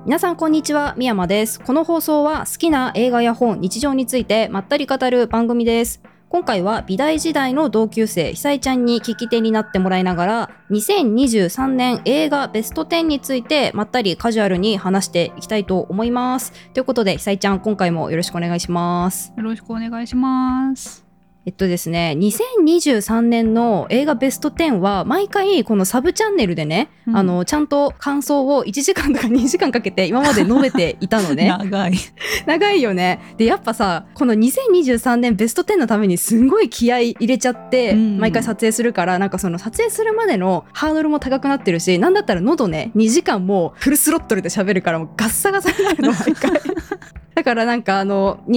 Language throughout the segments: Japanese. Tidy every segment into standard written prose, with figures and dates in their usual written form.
皆さんこんにちは、みやまです。この放送は好きな映画や本、日常についてまったり語る番組です。今回は美大時代の同級生久井ちゃんに聞き手になってもらいながら2023年映画ベスト10についてまったりカジュアルに話していきたいと思います。ということで久井ちゃん、今回もよろしくお願いします。 よろしくお願いします。 ですね、2023年の映画ベスト10は毎回このサブチャンネルでね、ちゃんと感想を1時間とか2時間かけて今まで述べていたのね長いよね。でやっぱさ、この2023年ベスト10のためにすんごい気合い入れちゃって毎回撮影するから、なんかその撮影するまでのハードルも高くなってるし、なんだったら喉ね2時間もフルスロットルで喋るからもうガッサガサになるの毎回だからなんか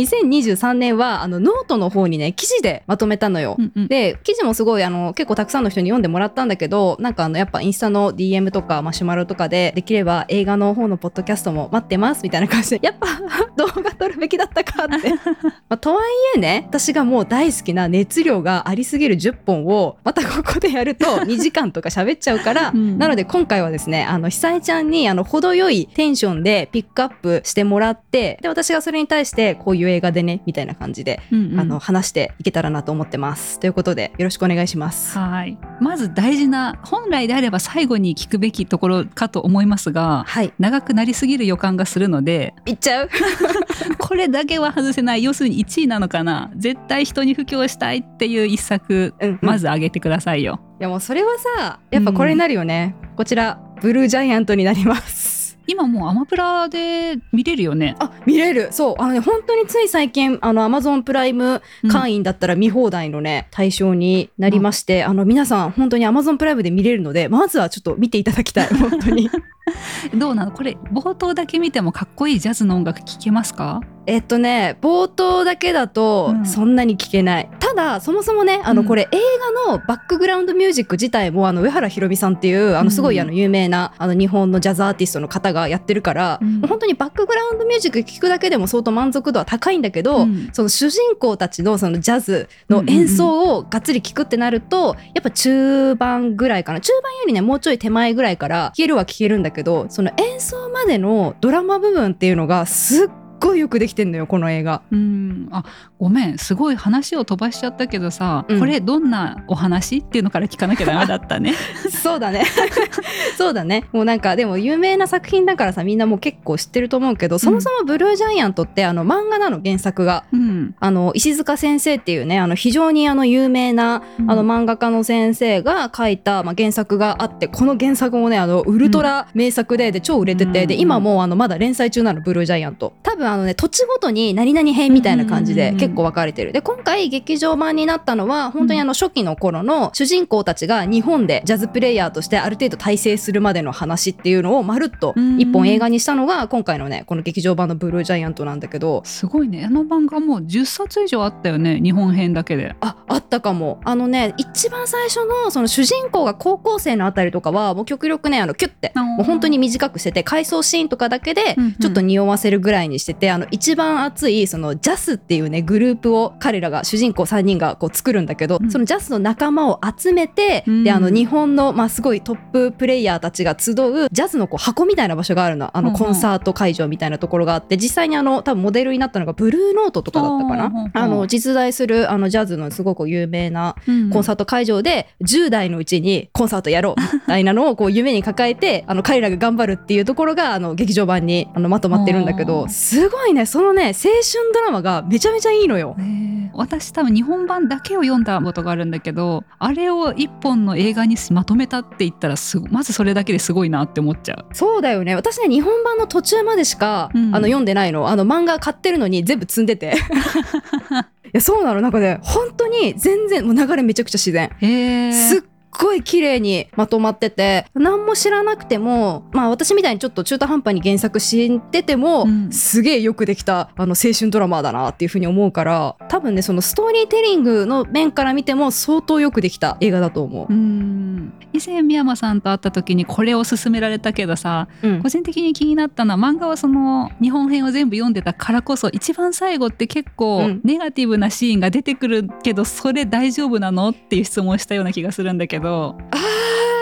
2023年はノートの方にね記事でまとめたのよ、で記事もすごい結構たくさんの人に読んでもらったんだけど、なんかやっぱインスタの DM とかマシュマロとかでできれば映画の方のポッドキャストも待ってますみたいな感じでやっぱ動画撮るべきだったかってとはいえね、私がもう大好きな熱量がありすぎる10本をまたここでやると2時間とか喋っちゃうから、なので今回はですね久井ちゃんに程よいテンションでピックアップしてもらって、で私がそれに対してこういう映画でねみたいな感じで、話していけたらなと思ってます。ということでよろしくお願いします。 はい、まず大事な、本来であれば最後に聞くべきところかと思いますが、はい、長くなりすぎる予感がするのでいっちゃうこれだけは外せない、要するに1位なのかな、絶対人に布教したいっていう一作、まず上げてくださいよ。 いやもうそれはさ、やっぱこれになるよね、こちらブルージャイアントになります。 今もうアマプラで見れるよね。 見れる。そう本当につい最近Amazon プライム会員だったら見放題のね、対象になりまして、皆さん本当に Amazon プライムで見れるので、まずはちょっと見ていただきたい本当にどうなのこれ、冒頭だけ見てもかっこいいジャズの音楽聴けますか？ 冒頭だけだとそんなに聞けない、ただそもそもねこれ映画のバックグラウンドミュージック自体も上原ひろみさんっていうすごい有名な日本のジャズアーティストの方がやってるから、本当にバックグラウンドミュージック聞くだけでも相当満足度は高いんだけど、その主人公たちのそのジャズの演奏をがっつり聞くってなると、やっぱ中盤ぐらいかな、中盤よりねもうちょい手前ぐらいから聞けるは聞けるんだけど、その演奏までのドラマ部分っていうのがすっごいよくできてんのよこの映画。 ごめん、すごい話を飛ばしちゃったけどさ、これどんなお話っていうのから聞かなきゃダメだったねそうだねそうだね。もうなんかでも有名な作品だからさ、みんなもう結構知ってると思うけど、そもそもブルージャイアントって漫画なの、原作が、石塚先生っていうね非常に有名な漫画家の先生が書いた、原作があって、この原作もねウルトラ名作で超売れてて、で今もまだ連載中なのブルージャイアント。多分土地ごとに何々編みたいな感じで結構分かれてる。で今回劇場版になったのは本当に初期の頃の主人公たちが日本でジャズプレイヤーとしてある程度大成するまでの話っていうのをまるっと一本映画にしたのが今回のねこの劇場版のブルージャイアントなんだけど、 すごいね。漫画もう10冊以上あったよね、日本編だけで。 あったかも。一番最初のその主人公が高校生のあたりとかはもう極力ねキュッてもう本当に短くしてて、回想シーンとかだけでちょっと匂わせるぐらいにしてて、一番熱いそのジャスっていうねグループを彼らが主人公3人がこう作るんだけど、そのジャスの仲間を集めて、で日本のすごいトッププレイヤーたちが集うジャズのこう箱みたいな場所があるの。コンサート会場みたいなところがあって、実際に多分モデルになったのがブルーノートとかだったかな。実在するジャズのすごく有名なコンサート会場で10代のうちにコンサートやろうみたいなのをこう夢に抱えて彼らが頑張るっていうところが劇場版にまとまってるんだけど、すごいね、そのね青春ドラマがめちゃめちゃいいのよ。 私多分日本版だけを読んだことがあるんだけど、あれを一本の映画にまとめたって言ったらまずそれだけですごいなって思っちゃう。 そうだよね。私ね日本版の途中までしか、読んでないの。漫画買ってるのに全部積んでていやそうなの。なんかね本当に全然もう流れめちゃくちゃ自然、すっごい綺麗にまとまってて、何も知らなくても私みたいにちょっと中途半端に原作知ってても、すげえよくできた青春ドラマだなっていう風に思うから、多分ねそのストーリーテリングの面から見ても相当よくできた映画だと思う。 以前宮山さんと会った時にこれを勧められたけどさ、個人的に気になったのは、漫画はその日本編を全部読んでたからこそ一番最後って結構ネガティブなシーンが出てくるけど、それ大丈夫なのっていう質問をしたような気がするんだけど。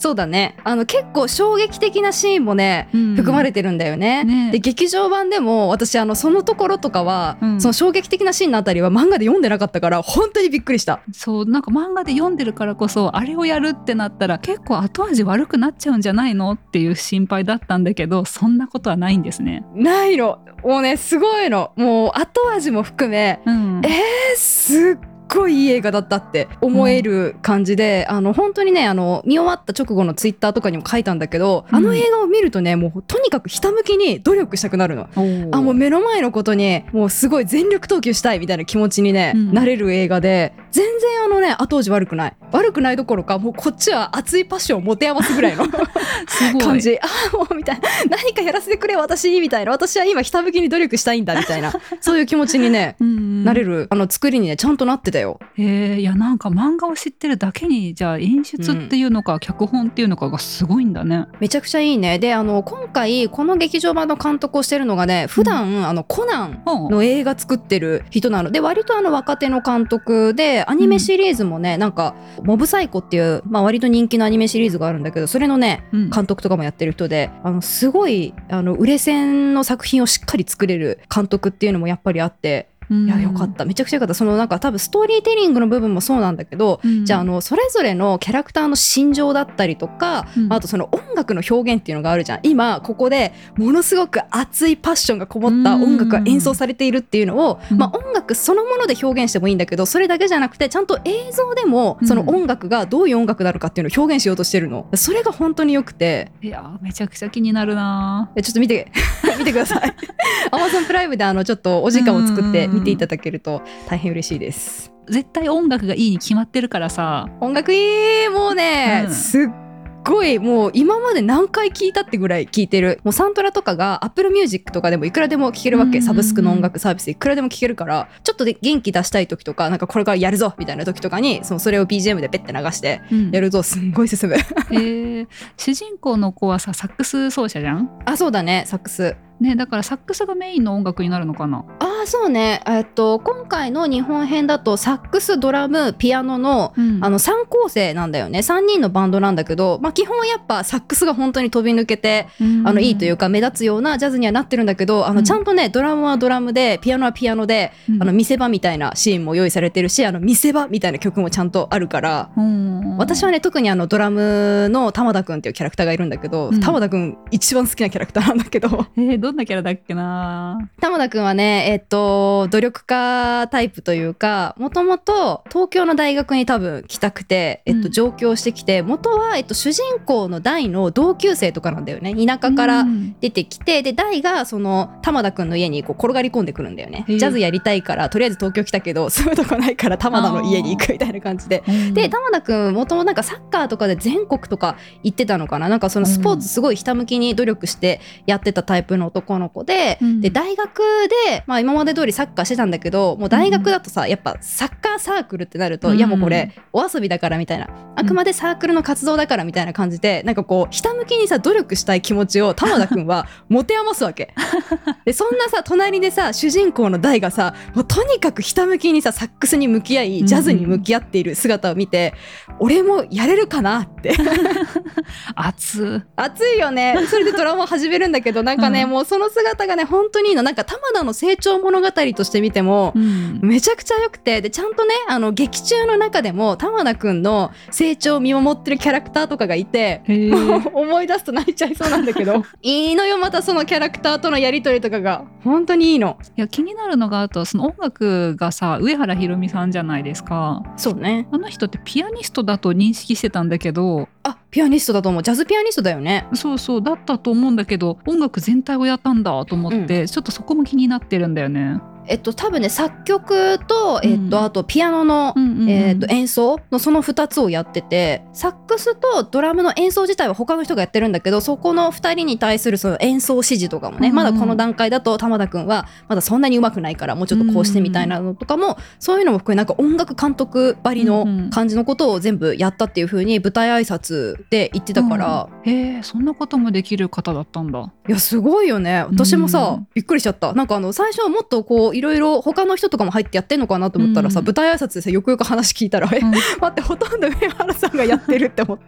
そうだね、結構衝撃的なシーンもね、含まれてるんだよね。で劇場版でも私そのところとかは、その衝撃的なシーンのあたりは漫画で読んでなかったから本当にびっくりした。 そうなんか漫画で読んでるからこそあれをやるってなったら結構後味悪くなっちゃうんじゃないのっていう心配だったんだけど、そんなことはないんですね。 ないの。もうねすごいの。もう後味も含め、すっごいいい映画だったって思える感じで、本当にね見終わった直後のツイッターとかにも書いたんだけど、映画を見るとねもうとにかくひたむきに努力したくなるの。もう目の前のことにもうすごい全力投球したいみたいな気持ちにね、なれる映画で、全然後味悪くないどころか、もうこっちは熱いパッションを持て余すぐらいの感じ。もうみたいな、何かやらせてくれ私みたいな、私は今ひたむきに努力したいんだみたいなそういう気持ちにねなれる作りにねちゃんとなってたよ。 いやなんか漫画を知ってるだけにじゃあ演出っていうのか、脚本っていうのかがすごいんだね。 めちゃくちゃいいね。で今回この劇場版の監督をしてるのがね、普段コナンの映画作ってる人なので、割と若手の監督で、アニメシリーズもね、なんかモブサイコっていう、割と人気のアニメシリーズがあるんだけど、それのね監督とかもやってる人で、すごい売れ線の作品をしっかり作れる監督っていうのもやっぱりあって、いやよかった、めちゃくちゃよかった。なんか多分ストーリーテリングの部分もそうなんだけど、じゃあそれぞれのキャラクターの心情だったりとか、あとその音楽の表現っていうのがあるじゃん。今ここでものすごく熱いパッションがこもった音楽が演奏されているっていうのを、音楽そのもので表現してもいいんだけど、それだけじゃなくてちゃんと映像でもその音楽がどういう音楽なのかっていうのを表現しようとしてるの。それが本当によくて、 いやめちゃくちゃ気になるな。 ちょっと見てくださいAmazon プライムでちょっとお時間を作って見ていただけると大変嬉しいです。 絶対音楽がいいに決まってるからさ。 音楽いい、もうね、すっごい、もう今まで何回聞いたってぐらい聞いてる。もうサントラとかが Apple Music とかでもいくらでも聴けるわけ。サブスクの音楽サービスでいくらでも聴けるから、ちょっとで元気出したい時とか、なんかこれからやるぞみたいな時とかにそれを BGM でペッて流してやるとすんごい進む。 主人公の子はさサックス奏者じゃん。 そうだね、サックスね、だからサックスがメインの音楽になるのかな。 そうね、今回の日本編だとサックス、ドラム、ピアノの、3構成なんだよね。3人のバンドなんだけど、基本やっぱサックスが本当に飛び抜けて、いいというか目立つようなジャズにはなってるんだけど、ちゃんとねドラムはドラムでピアノはピアノで、見せ場みたいなシーンも用意されてるし、見せ場みたいな曲もちゃんとあるから、私はね特にドラムの玉田くんっていうキャラクターがいるんだけど、玉田くん一番好きなキャラクターなんだけどどんなキャラだっけな。 玉田くんはね努力家タイプというか、もともと東京の大学に多分来たくて、上京してきて、元は、主人公の大の同級生とかなんだよね。田舎から出てきて、で大がその玉田くんの家にこう転がり込んでくるんだよね。ジャズやりたいからとりあえず東京来たけど住むとこないから玉田の家に行くみたいな感じで、で玉田くんもともとなんかサッカーとかで全国とか行ってたのかな。なんかそのスポーツすごいひたむきに努力してやってたタイプの男の子で、で大学で、今まで通りサッカーしてたんだけど、もう大学だとさやっぱサッカーサークルってなると、いやもうこれお遊びだからみたいな、あくまでサークルの活動だからみたいな感じで、なんかこうひたむきにさ努力したい気持ちを玉田くんは持て余すわけでそんなさ隣でさ主人公の大がさ、もうとにかくひたむきにさサックスに向き合いジャズに向き合っている姿を見て、俺もやれるかなって熱いよね。それでドラマを始めるんだけど、なんかね、もうその姿がね本当にいいの。なんか玉田の成長物語として見ても、めちゃくちゃ良くて、でちゃんとね劇中の中でも玉田くんの成長を見守ってるキャラクターとかがいて、もう思い出すと泣いちゃいそうなんだけどいいのよ、またそのキャラクターとのやり取りとかが本当にいいの。 いや気になるのが、あとその音楽がさ上原ひろみさんじゃないですか。 そうね、 あの人ってピアニストだと認識してたんだけど。 ピアニストだと思う。ジャズピアニストだよね。 そうだったと思うんだけど、音楽全体をやったんだと思って、ちょっとそこも気になってるんだよね。 多分ね作曲と、あとピアノの、演奏のその2つをやってて、サックスとドラムの演奏自体は他の人がやってるんだけど、そこの2人に対するその演奏指示とかもね、まだこの段階だと玉田くんはまだそんなに上手くないからもうちょっとこうしてみたいなのとかも、そういうのも含めなんか音楽監督ばりの感じのことを全部やったっていう風に舞台挨拶で言ってたから、 そんなこともできる方だったんだ。 いやすごいよね。私もさ、びっくりしちゃった。なんか最初はもっとこういろいろ他の人とかも入ってやってんのかなと思ったらさ、舞台挨拶でさよくよく話聞いたら待ってほとんど上原さんがやってるって思って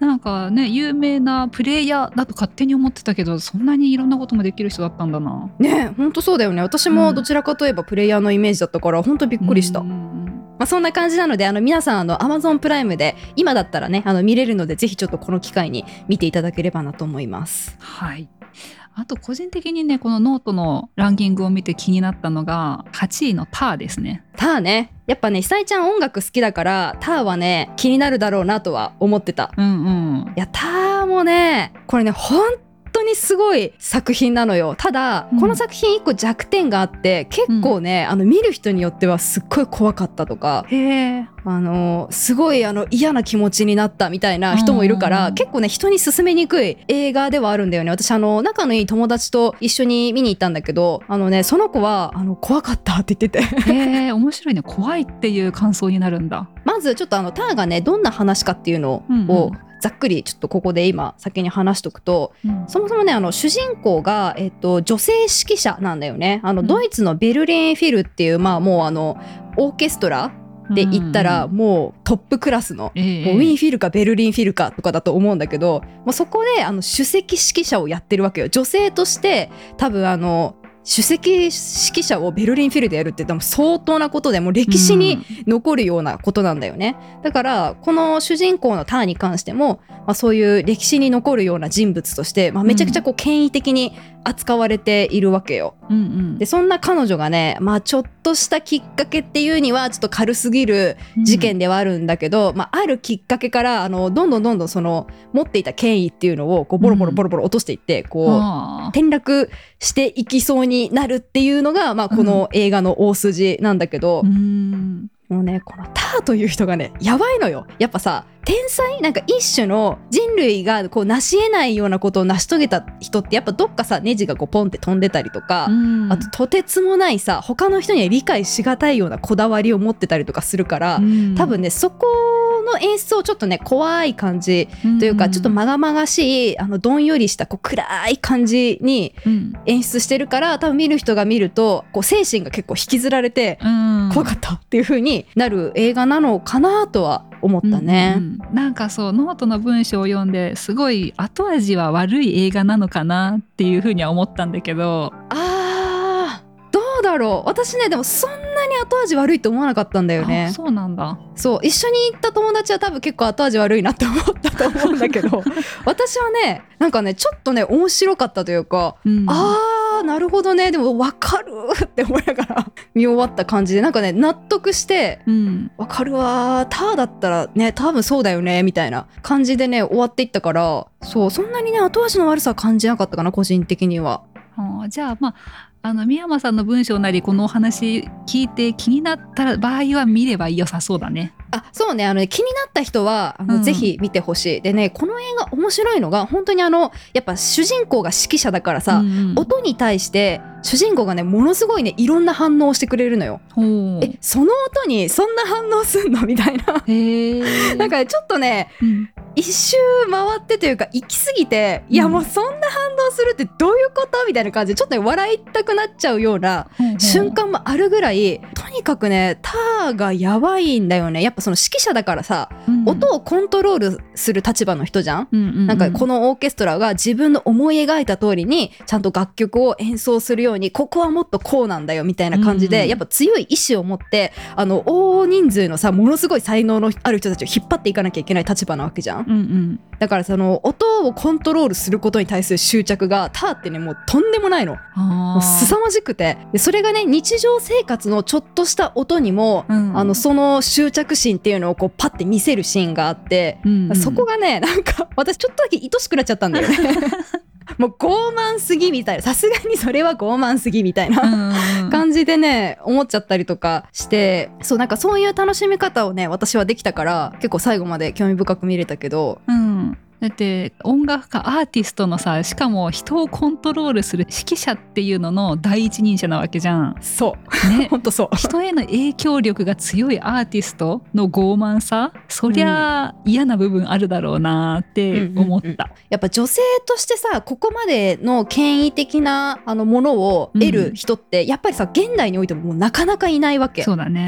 なんかね有名なプレイヤーだと勝手に思ってたけど、そんなにいろんなこともできる人だったんだな。 ね、ほんとそうだよね。私もどちらかといえばプレイヤーのイメージだったから、ほんとびっくりした。そんな感じなので、皆さんAmazon プライムで今だったらね見れるので、ぜひちょっとこの機会に見ていただければなと思います。 はい。あと個人的にねこのノートのランキングを見て気になったのが8位のターですね。 ターね、やっぱね久井ちゃん音楽好きだからターはね気になるだろうなとは思ってた。いやターもねこれね本当にすごい作品なのよ。ただ、この作品1個弱点があって、結構ね、見る人によってはすっごい怖かったとか、すごい嫌な気持ちになったみたいな人もいるから、結構ね人に勧めにくい映画ではあるんだよね。私仲のいい友達と一緒に見に行ったんだけど、その子は怖かったって言ってて面白いね。怖いっていう感想になるんだ。 まずちょっとターがねどんな話かっていうのを、ざっくりちょっとここで今先に話しとくと、そもそもね主人公が、女性指揮者なんだよね。ドイツのベルリンフィルっていう、もうオーケストラで言ったらもうトップクラスの、もうウィーンフィルかベルリンフィルかとかだと思うんだけど、もうそこで首席指揮者をやってるわけよ。女性として多分首席指揮者をベルリンフィルでやるって多分相当なことで、もう歴史に残るようなことなんだよね。だからこの主人公のターに関しても、そういう歴史に残るような人物として、めちゃくちゃこう権威的に扱われているわけよ。でそんな彼女がね、ちょっとしたきっかけっていうにはちょっと軽すぎる事件ではあるんだけど、あるきっかけからどんどんその持っていた権威っていうのをこうボロボロ落としていって、こう転落していきそうになるっていうのが、この映画の大筋なんだけど、もうねこのターという人がねやばいのよ。やっぱさ天才、なんか一種の人類がこう成し得ないようなことを成し遂げた人って、やっぱどっかさネジがこうポンって飛んでたりとか、あととてつもないさ他の人には理解しがたいようなこだわりを持ってたりとかするから、多分ねそこの演出をちょっとね怖い感じというか、ちょっとまがまがしいどんよりしたこう暗い感じに演出してるから、多分見る人が見るとこう精神が結構引きずられて、怖かったっていう風になる映画なのかなとは思ったね。 なんかそうノートの文章を読んですごい後味は悪い映画なのかなっていう風には思ったんだけど、 どうだろう。私ねでもそんなに後味悪いと思わなかったんだよね。 そうなんだ。 そう一緒に行った友達は多分結構後味悪いなって思ったと思うんだけど私はねなんかねちょっとね面白かったというか、なるほどね、でも分かるって思いながら見終わった感じで、なんかね納得して、分かるわターだったらね多分そうだよねみたいな感じでね終わっていったから、そんなにね後味の悪さは感じなかったかな個人的には。 じゃあ宮山さんの文章なりこのお話聞いて気になった場合は見れば良さそうだね。 そうね、気になった人はぜひ見てほしい。でねこの映画面白いのが本当にやっぱ主人公が指揮者だからさ、音に対して主人公がねものすごいねいろんな反応をしてくれるのよ。その音にそんな反応すんのみたいななんかねちょっとね、一周回ってというか行き過ぎて、いやもうそんな反応するってどういうことみたいな感じでちょっとね笑いたくなっちゃうような瞬間もあるぐらい、とにかくねターがやばいんだよね。やっぱその指揮者だからさ、音をコントロールする立場の人じゃん。なんかこのオーケストラが自分の思い描いた通りにちゃんと楽曲を演奏するように、ここはもっとこうなんだよみたいな感じで、やっぱ強い意志を持って大人数のさものすごい才能のある人たちを引っ張っていかなきゃいけない立場なわけじゃん。だからその音をコントロールすることに対する執着がターってねもうとんでもないの。もう凄まじくて、でそれがね日常生活のちょっとした音にも、その執着心っていうのをこうパッて見せるシーンがあって、そこがねなんか私ちょっとだけ愛しくなっちゃったんだよねもう傲慢すぎみたいな、さすがにそれは傲慢すぎみたいな感じでね思っちゃったりとかして、なんかそういう楽しみ方をね私はできたから結構最後まで興味深く見れたけど、 だって音楽家アーティストのさ、しかも人をコントロールする指揮者っていうのの第一人者なわけじゃん。 そう本当そう人への影響力が強いアーティストの傲慢さ、そりゃ嫌な部分あるだろうなって思った、 やっぱ女性としてさここまでの権威的なものを得る人って、やっぱりさ現代においてももうなかなかいないわけ。 そうだね。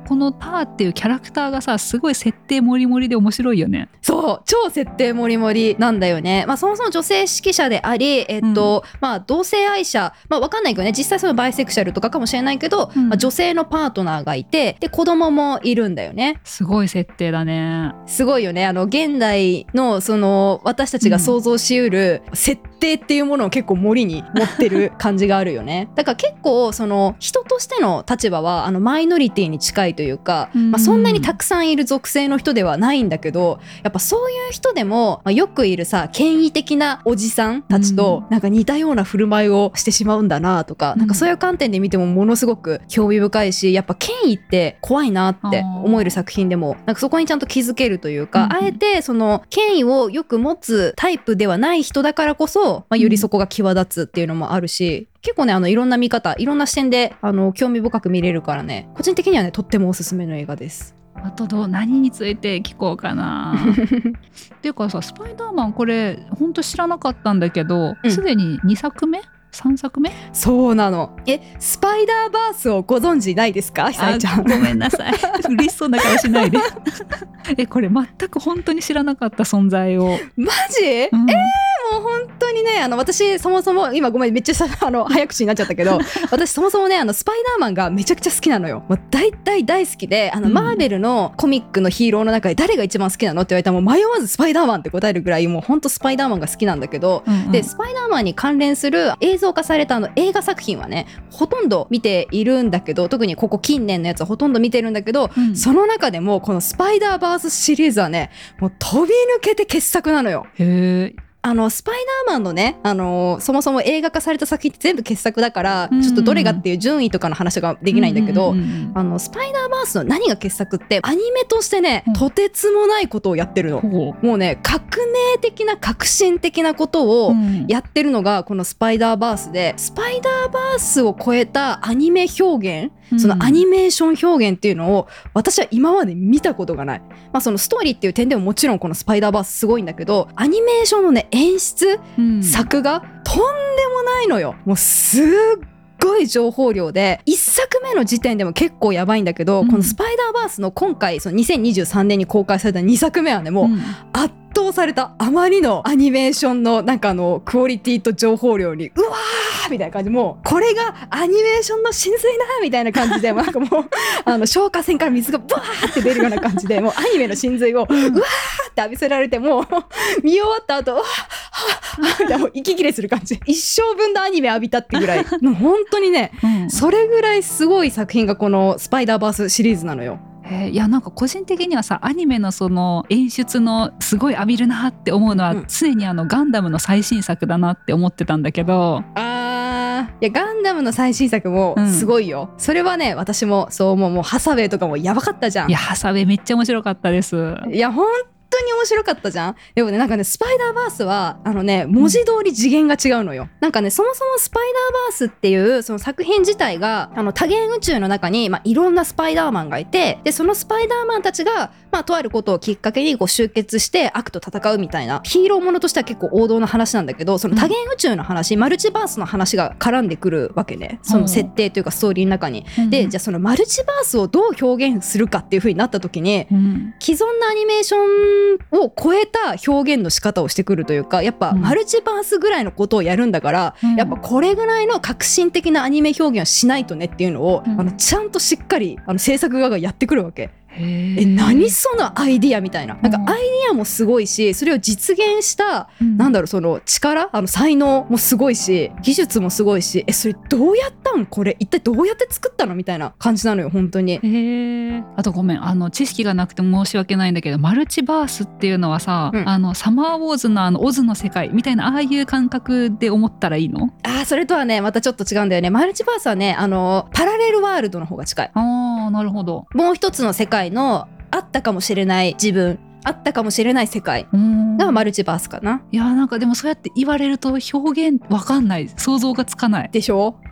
このターっていうキャラクターがさすごい設定もりもりで面白いよね。 そう超設定もりもりなんだよね。そもそも女性指揮者であり、同性愛者、わかんないけどね、実際そのバイセクシャルとかかもしれないけど、女性のパートナーがいて、で子供もいるんだよね。 すごい設定だね。 すごいよね。現代のその私たちが想像しうる設定っていうものを結構森に持ってる感じがあるよね。だから結構その人としての立場はマイノリティに近いというか、そんなにたくさんいる属性の人ではないんだけど、やっぱそういう人でも、よくいるさ権威的なおじさんたちとなんか似たような振る舞いをしてしまうんだなとか、なんかそういう観点で見てもものすごく興味深いし、やっぱ権威って怖いなって思える作品でもなんかそこにちゃんと気づけるというか、あえてその権威をよく持つタイプではない人だからこそ、よりそこが際立つっていうのもあるし、結構ねいろんな見方いろんな視点で興味深く見れるからね、個人的にはねとってもおすすめの映画です。 あと何について聞こうかなっていうかさ、スパイダーマンこれほんと知らなかったんだけど、すでに2作目3作目。 そうなの。スパイダーバースをご存知ないですか、久井ちゃん。 ごめんなさい嬉しそうな顔しないでこれ全く本当に知らなかった存在を。 マジ？もう本当にね私そもそも今ごめんめっちゃ早口になっちゃったけど私そもそもねスパイダーマンがめちゃくちゃ好きなのよ。もう大好きでマーベルのコミックのヒーローの中で誰が一番好きなのって言われたらもう迷わずスパイダーマンって答えるぐらいもう本当スパイダーマンが好きなんだけど、でスパイダーマンに関連する映像化された映画作品はねほとんど見ているんだけど、特にここ近年のやつはほとんど見てるんだけど、その中でもこのスパイダーバースシリーズはねもう飛び抜けて傑作なのよ。 へー。 スパイダーマンのね、そもそも映画化された作品って全部傑作だから、ちょっとどれがっていう順位とかの話ができないんだけど、スパイダーバースの何が傑作ってアニメとしてね、とてつもないことをやってるの。もうね革命的な革新的なことをやってるのがこのスパイダーバースで、スパイダーバースを超えたアニメ表現、そのアニメーション表現っていうのを私は今まで見たことがない。そのストーリーっていう点でももちろんこのスパイダーバースすごいんだけど、アニメーションのね演出、作画とんでもないのよ。もうすっごい情報量で1作目の時点でも結構やばいんだけど、このスパイダーバースの今回その2023年に公開された2作目はねもう圧倒された。あまりのアニメーションのなんかクオリティと情報量にうわーみたいな感じ、もうこれがアニメーションの真髄だみたいな感じでなんかもう消火栓から水がブワーって出るような感じでもうアニメの真髄をうわーって浴びせられて、もう見終わった後うわーもう息切れする感じ、一生分のアニメ浴びたってぐらいもう本当にね、それぐらいすごい作品がこのスパイダーバースシリーズなのよ。 いやなんか個人的にはさアニメのその演出のすごい浴びるなって思うのは、常にガンダムの最新作だなって思ってたんだけど、 いやガンダムの最新作もすごいよ、それはね私もそう思う。もうハサウェイとかもやばかったじゃん。 いやハサウェイめっちゃ面白かったです。 いや本当に面白かったじゃん。でもねなんかねスパイダーバースは文字通り次元が違うのよ。なんかねそもそもスパイダーバースっていうその作品自体が多元宇宙の中にいろんなスパイダーマンがいて、でそのスパイダーマンたちがとあることをきっかけに集結して悪と戦うみたいなヒーローものとしては結構王道の話なんだけど、その多元宇宙の話、マルチバースの話が絡んでくるわけね、その設定というかストーリーの中に。でじゃあそのマルチバースをどう表現するかっていう風になった時に、既存のアニメーションを超えた表現の仕方をしてくるというか、やっぱマルチバースぐらいのことをやるんだから、やっぱこれぐらいの革新的なアニメ表現をしないとねっていうのを、ちゃんとしっかり制作側がやってくるわけ。何そのアイディアみたいな、なんかアイディアもすごいし、それを実現した、なんだろうその力才能もすごいし、技術もすごいし、それどうやったんこれ一体どうやって作ったのみたいな感じなのよ本当に。 あとごめん知識がなくて申し訳ないんだけど、マルチバースっていうのはさ、サマーウォーズのオズの世界みたいなああいう感覚で思ったらいいの？ それとはねまたちょっと違うんだよね。マルチバースはねパラレルワールドの方が近い。 なるほど。もう一つの世界のあったかもしれない自分、あったかもしれない世界がマルチバースかな。 いやなんかでもそうやって言われると表現わかんない、想像がつかないでしょ。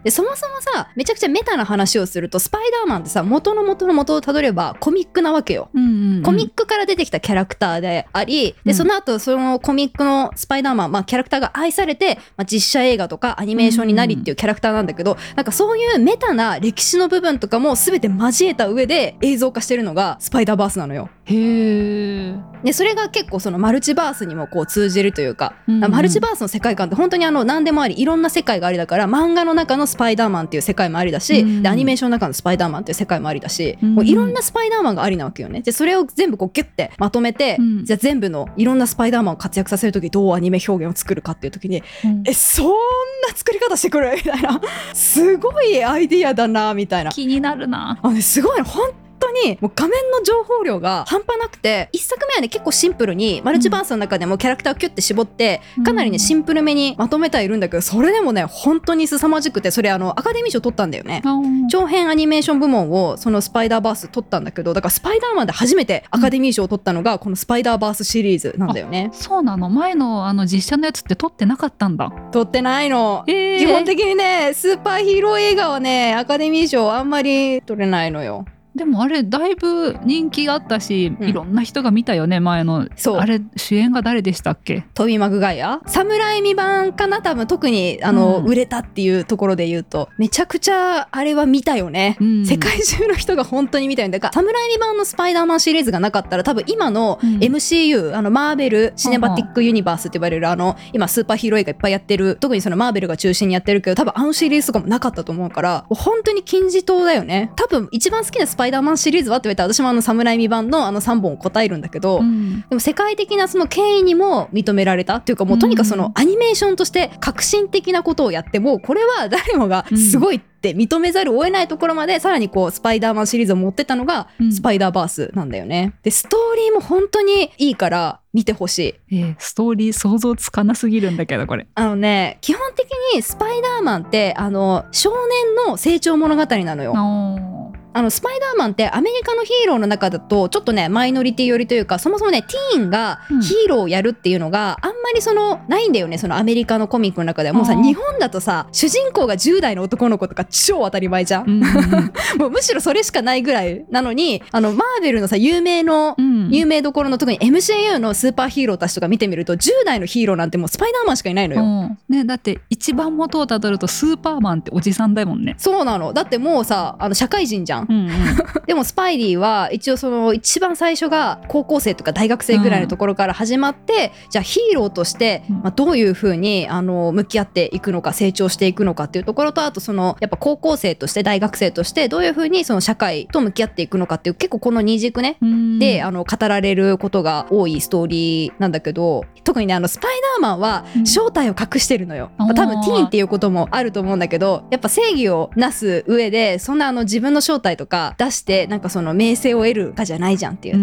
でそもそもさめちゃくちゃメタな話をするとスパイダーマンってさ元の元をたどればコミックなわけよ、うんうんうん、コミックから出てきたキャラクターでありでその後そのコミックのスパイダーマン、キャラクターが愛されて、実写映画とかアニメーションになりっていうキャラクターなんだけど、なんかそういうメタな歴史の部分とかも全て交えた上で映像化してるのがスパイダーバースなのよ。 へー。 でそれが結構そのマルチバースにもこう通じるというか、マルチバースの世界観って本当に何でもありいろんな世界がありだから漫画の中のスパイダーマンっていう世界もありだし、でアニメーションの中のスパイダーマンっていう世界もありだし、もういろんなスパイダーマンがありなわけよね。でそれを全部こうギュッてまとめて、じゃあ全部のいろんなスパイダーマンを活躍させるときどうアニメ表現を作るかっていうときに、そんな作り方してくるみたいなすごいアイディアだなみたいな。 気になるな。 すごいの本当にもう画面の情報量が半端なくて、一作目はね結構シンプルにマルチバースの中でもキャラクターをキュッて絞ってかなりねシンプルめにまとめてはいるんだけど、それでもね本当に凄まじくて、それアカデミー賞取ったんだよね。長編アニメーション部門をそのスパイダーバース取ったんだけど、だからスパイダーマンで初めてアカデミー賞を取ったのがこのスパイダーバースシリーズなんだよね。 そうなの。前の実写のやつって取ってなかったんだ。 取ってないの、基本的にねスーパーヒーロー映画はねアカデミー賞あんまり取れないのよ。 でもあれだいぶ人気があったし、いろんな人が見たよね前の。 そうあれ主演が誰でしたっけ？ トビー・マグガイア、サムライミ版かな多分。特に売れたっていうところで言うとめちゃくちゃあれは見たよね、世界中の人が本当に見たよね。だからサムライミ版のスパイダーマンシリーズがなかったら多分今の MCU、マーベルシネマティックユニバースって呼ばれる今スーパーヒーロー映画いっぱいやってる、特にそのマーベルが中心にやってるけど多分シリーズとかもなかったと思うから、本当に金字塔だよね。多分一番好きなスパイダーマンシリーズはって言われたら私もサムライミ版の3本を答えるんだけど、でも世界的なその権威にも認められたっていうか、もうとにかくそのアニメーションとして革新的なことをやって、もうこれは誰もがすごいって認めざるを得ないところまでさらにこうスパイダーマンシリーズを持ってったのがスパイダーバースなんだよね。でストーリーも本当にいいから見てほしい。 ストーリー想像つかなすぎるんだけどこれ。 基本的にスパイダーマンって少年の成長物語なのよ。スパイダーマンってアメリカのヒーローの中だとちょっとねマイノリティ寄りというか、そもそもねティーンがヒーローをやるっていうのがあんまりないんだよね、そのアメリカのコミックの中では。もうさ日本だとさ主人公が10代の男の子とか超当たり前じゃん、もうむしろそれしかないぐらいなのに、マーベルのさ有名どころの特に MCU のスーパーヒーローたちとか見てみると10代のヒーローなんてもうスパイダーマンしかいないのよ、 ね、だって一番元をたどるとスーパーマンっておじさんだもんね。 そうなの。だってもうさ社会人じゃん、でもスパイリーは一応その一番最初が高校生とか大学生ぐらいのところから始まって、じゃあヒーローとして、どういう風に向き合っていくのか成長していくのかっていうところと、あとやっぱ高校生として大学生としてどういう風にその社会と向き合っていくのかっていう、結構この二軸ねで語られることが多いストーリーなんだけど、特にねスパイダーマンは正体を隠してるのよ、多分ティーンっていうこともあると思うんだけど、やっぱ正義をなす上でそんな自分の正体とか出してなんかその名声を得るかじゃないじゃんっていう、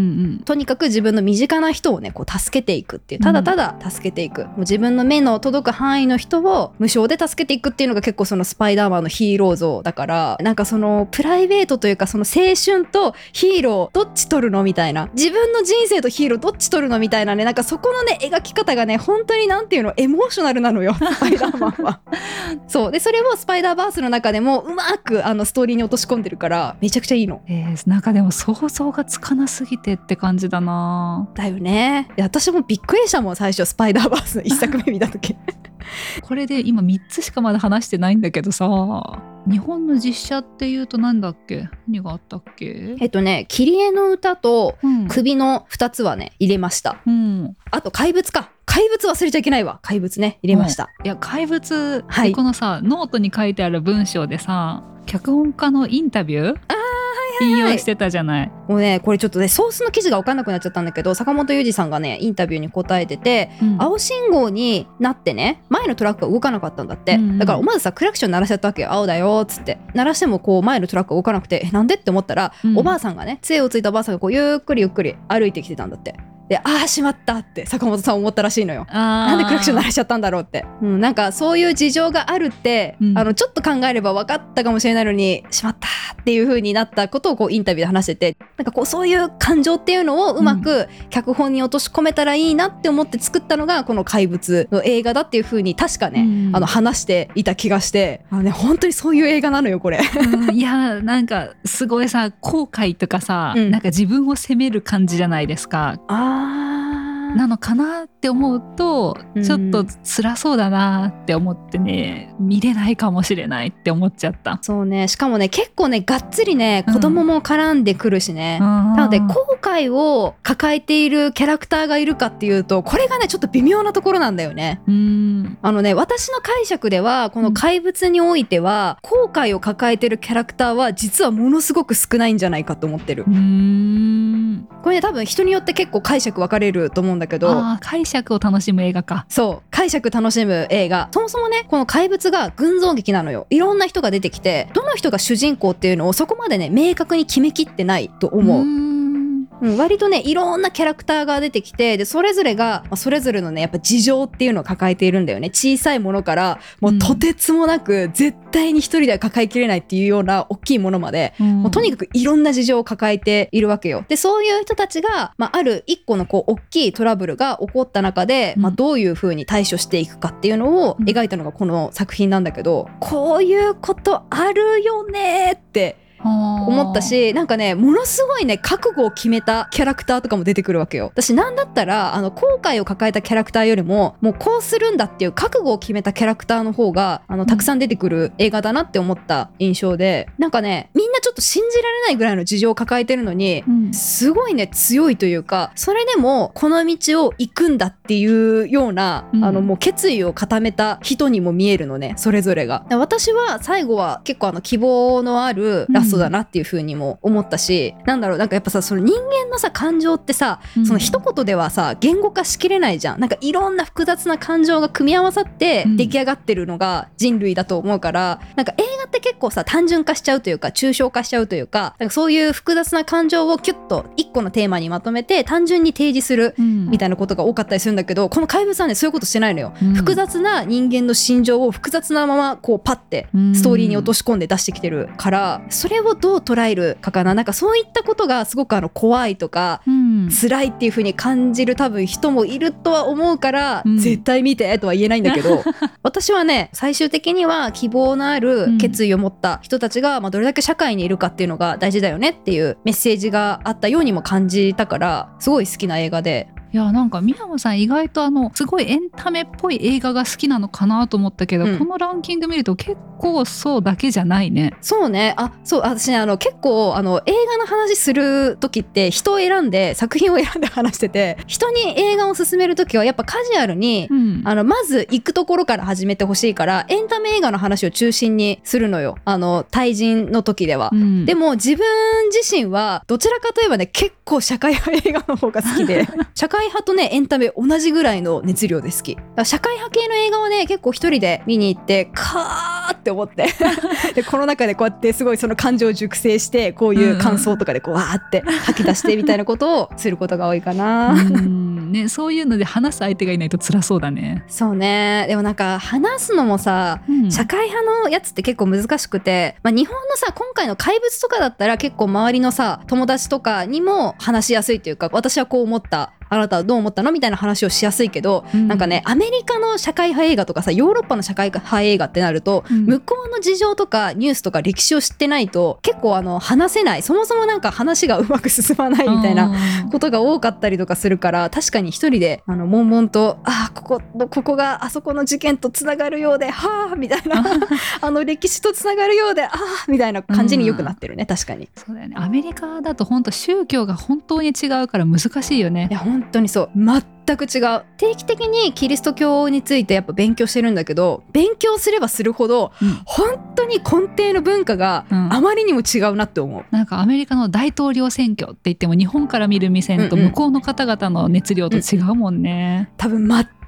とにかく自分の身近な人をねこう助けていくっていう、ただただ助けていく、もう自分の目の届く範囲の人を無償で助けていくっていうのが結構そのスパイダーマンのヒーロー像だから、なんかそのプライベートというかその青春とヒーローどっち取るのみたいな、自分の人生とヒーローどっち取るのみたいなね、なんかそこのね描き方がね本当になんていうのエモーショナルなのよスパイダーマンはそうでそれをスパイダーバースの中でもうまくストーリーに落とし込んでるからめちゃくちゃいいの。 なんかでも想像がつかなすぎてって感じだな。 だよね。私もびっくりしたもん最初スパイダーバースの1作目見た時これで今3つしかまだ話してないんだけどさ、日本の実写っていうと何だっけ、何があったっけ。 キリエの歌と首の2つはね入れました、あと怪物か、怪物忘れちゃいけないわ、怪物ね入れました、 いや怪物、このさノートに書いてある文章でさ脚本家のインタビュー引用してたじゃない。 もうねこれちょっとねソースの記事が分かんなくなっちゃったんだけど、坂本裕二さんがねインタビューに答えてて、青信号になってね前のトラックが動かなかったんだって、だから思わずさクラクション鳴らしちゃったわけよ、青だよっつって鳴らしてもこう前のトラックが動かなくてなんでって思ったら、おばあさんがね杖をついたおばあさんがこうゆっくり歩いてきてたんだって。 でしまったって坂本さん思ったらしいのよ。なんでクラクション鳴らしちゃったんだろうって、なんかそういう事情があるって、ちょっと考えれば分かったかもしれないのにしまったっていう風になったことをこうインタビューで話してて、なんかこうそういう感情っていうのをうまく脚本に落とし込めたらいいなって思って作ったのがこの怪物の映画だっていう風に確かね、話していた気がして、本当にそういう映画なのよこれ。 いやなんかすごいさ後悔とかさ、なんか自分を責める感じじゃないですか。なのかなって思うとちょっと辛そうだなって思ってね、見れないかもしれないって思っちゃった。 そうね、しかもね結構ねがっつりね子供も絡んでくるしね、なので後悔を抱えているキャラクターがいるかっていうとこれがねちょっと微妙なところなんだよね。私の解釈ではこの怪物においては、後悔を抱えてるキャラクターは実はものすごく少ないんじゃないかと思ってる。これね多分人によって結構解釈分かれると思うんだけど、 解釈を楽しむ映画か。 そう解釈楽しむ映画。そもそもねこの怪物が群像劇なのよ。いろんな人が出てきてどの人が主人公っていうのをそこまでね明確に決めきってないと思う。割とねいろんなキャラクターが出てきて、でそれぞれがそれぞれのねやっぱ事情っていうのを抱えているんだよね。小さいものからもうとてつもなく絶対に一人では抱えきれないっていうような大きいものまで、もうとにかくいろんな事情を抱えているわけよ。でそういう人たちが、ある一個のこう大きいトラブルが起こった中で、どういう風に対処していくかっていうのを描いたのがこの作品なんだけど、こういうことあるよねって思ったし、なんかねものすごいね覚悟を決めたキャラクターとかも出てくるわけよ。私なんだったら後悔を抱えたキャラクターよりももうこうするんだっていう覚悟を決めたキャラクターの方がたくさん出てくる映画だなって思った印象で、なんかねみんなちょっと信じられないぐらいの事情を抱えてるのに、すごいね強いというか、それでもこの道を行くんだっていうような、もう決意を固めた人にも見えるのね、それぞれが。私は最後は結構希望のあるラストだなっていう風にも思ったし、なんだろう、なんかやっぱさその人間のさ感情ってさ、その一言ではさ言語化しきれないじゃん。なんかいろんな複雑な感情が組み合わさって出来上がってるのが人類だと思うから、なんか映画って結構さ単純化しちゃうというか抽象化しちゃうというか、なんかそういう複雑な感情をキュッと一個のテーマにまとめて単純に提示するみたいなことが多かったりするんだけど、この怪物はねそういうことしてないのよ。複雑な人間の心情を複雑なままこうパッてストーリーに落とし込んで出してきてるから、それをどう捉えるかかな。なんかそういったことがすごく怖いとか、辛いっていう風に感じる多分人もいるとは思うから、絶対見てとは言えないんだけど私はね最終的には希望のある決意を持った人たちが、どれだけ社会にいるかっていうのが大事だよねっていうメッセージがあったようにも感じたから、すごい好きな映画で。 いやなんか宮山さん意外とすごいエンタメっぽい映画が好きなのかなと思ったけど、このランキング見ると結構そうだけじゃないね。 そうね。そう私ね結構映画の話する時って人を選んで作品を選んで話してて、人に映画を勧める時はやっぱカジュアルに、まず行くところから始めてほしいからエンタメ映画の話を中心にするのよ、対人の時では。でも自分自身はどちらかといえばね結構社会派映画の方が好きで社会派とねエンタメ同じぐらいの熱量で好き。だから社会派系の映画はね結構一人で見に行ってカーって思ってでこの中でこうやってすごいその感情を熟成してこういう感想とかでこうわーって吐き出してみたいなことをすることが多いかなね、そういうので話す相手がいないと辛そうだね。 そうね。でもなんか話すのもさ、社会派のやつって結構難しくて、日本のさ今回の怪物とかだったら結構周りのさ友達とかにも話しやすいというか、私はこう思った、あなたはどう思ったのみたいな話をしやすいけど、なんかねアメリカの社会派映画とかさヨーロッパの社会派映画ってなると、向こうの事情とかニュースとか歴史を知ってないと結構話せない、そもそもなんか話がうまく進まないみたいなことが多かったりとかするから、確かに一人で悶々とここがあそこの事件とつながるようではあみたいな歴史とつながるようでみたいな感じによくなってるね。確かにそうだよね。アメリカだと本当宗教が本当に違うから難しいよね。 いや本当にそう、全く違う。定期的にキリスト教についてやっぱ勉強してるんだけど、勉強すればするほど、本当に根底の文化があまりにも違うなって思う。 なんかアメリカの大統領選挙って言っても日本から見る目線と向こうの方々の熱量と違うもんね。 多分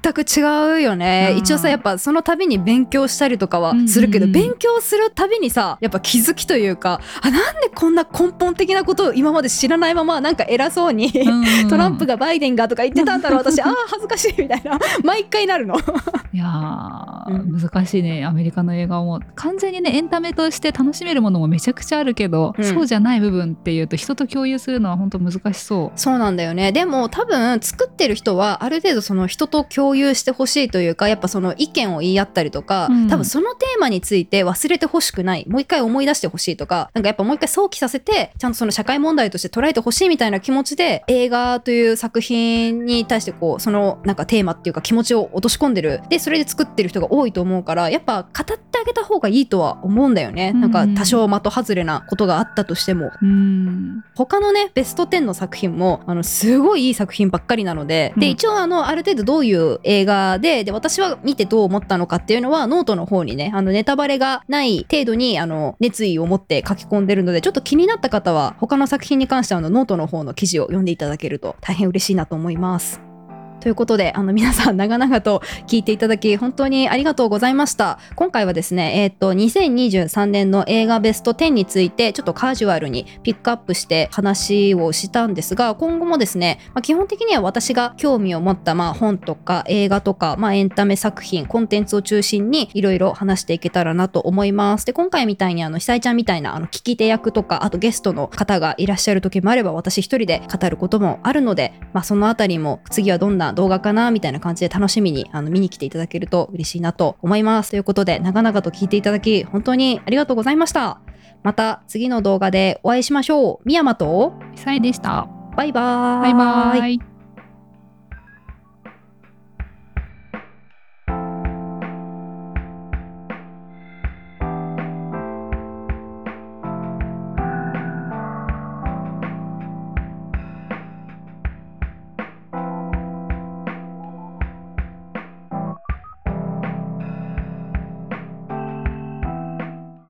全く違うよね。一応さやっぱその度に勉強したりとかはするけど、勉強するたびにさやっぱ気づきというか、なんでこんな根本的なことを今まで知らないままなんか偉そうにトランプがバイデンがとか言ってたんだろう私恥ずかしいみたいな毎回なるのいや難しいね。アメリカの映画も完全にねエンタメとして楽しめるものもめちゃくちゃあるけど、そうじゃない部分っていうと人と共有するのは本当難しそう。 そうなんだよね。でも多分作ってる人はある程度その人と共有してほしいというか、やっぱその意見を言い合ったりとか、多分そのテーマについて忘れてほしくない、もう一回思い出してほしいとか、なんかやっぱもう一回想起させてちゃんとその社会問題として捉えてほしいみたいな気持ちで映画という作品に対してこうそのなんかテーマっていうか気持ちを落とし込んでる、でそれで作ってる人が多いと思うから、やっぱ語ってあげた方がいいとは思うんだよね。なんか多少的外れなことがあったとしても、他のねベスト10の作品もすごいいい作品ばっかりなので、で一応ある程度どういう映画で私は見てどう思ったのかっていうのはノートの方にねネタバレがない程度に熱意を持って書き込んでるので、ちょっと気になった方は他の作品に関してはノートの方の記事を読んでいただけると大変嬉しいなと思います。ということで皆さん長々と聞いていただき本当にありがとうございました。今回はですね2023年の映画ベスト10についてちょっとカジュアルにピックアップして話をしたんですが、今後もですね、基本的には私が興味を持った本とか映画とか、エンタメ作品コンテンツを中心にいろいろ話していけたらなと思います。で今回みたいに久井ちゃんみたいな聞き手役とかあとゲストの方がいらっしゃる時もあれば、私一人で語ることもあるので、そのあたりも次はどんな動画かなみたいな感じで楽しみに見に来ていただけると嬉しいなと思います。ということで長々と聞いていただき本当にありがとうございました。また次の動画でお会いしましょう。宮山と久井でした。 バイバーイ。 バイバーイ。